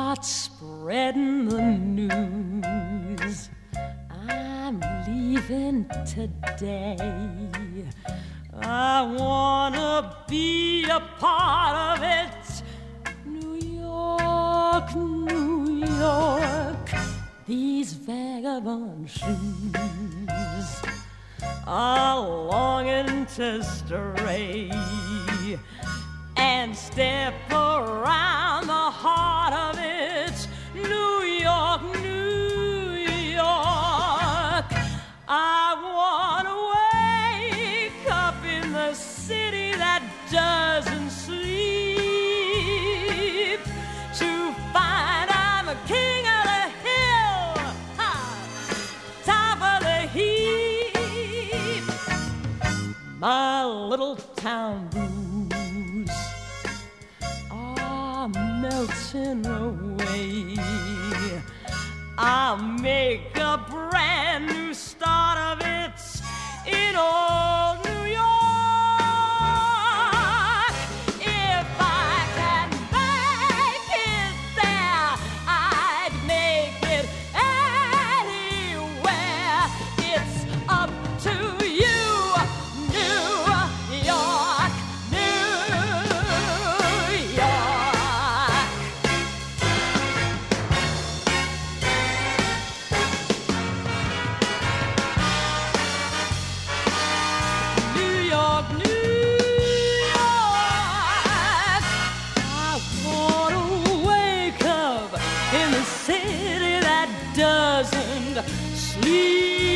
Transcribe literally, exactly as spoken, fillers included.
start spreading the news. I'm leaving today. I wanna be a part of it. New York, New York, these vagabond shoes are longing to stray and step around the heart of it. New York, New York, I wanna wake up in the city that doesn't sleep, to find I'm the king of the hill, ha, top of the heap. My little town blues are melting away. I'll make a brand new start of it in old New York. If I can make it there, I'd make it anywhere. It's up to you, New York, New York. New York, New York, I wanna wake up in the city that doesn't sleep.